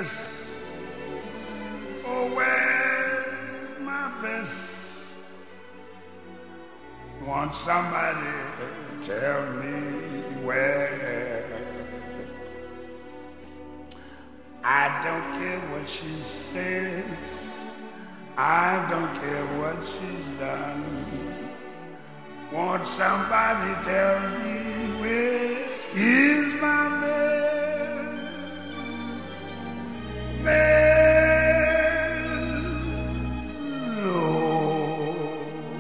best? Oh, where's my best? Want somebody to tell me where? I don't care what she says, I don't care what she's done. Want somebody to tell me where is my best? Oh,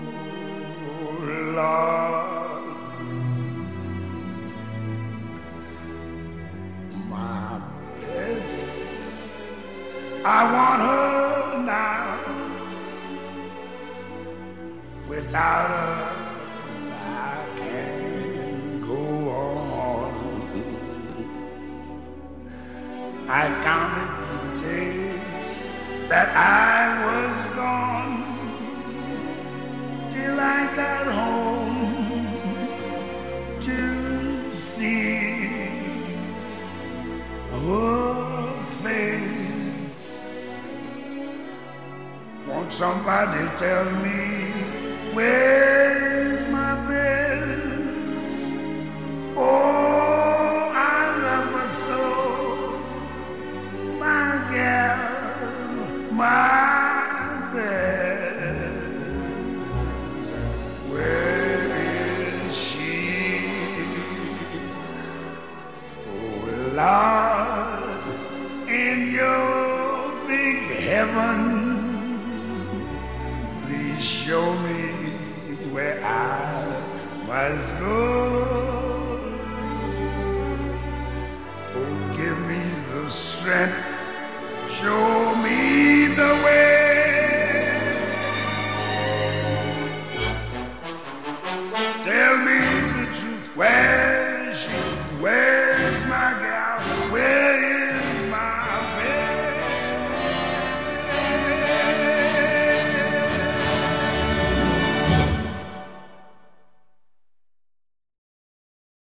Lord, my best. I want her now. Without her, I can't go on. I counted the days that I was gone till I got home to see her face. Won't somebody tell me where's my best? Oh, I love her so, my gal, my best. Where is she? Oh, Lord, in your big heaven, please show me where I must go. Oh, give me the strength, show me the way.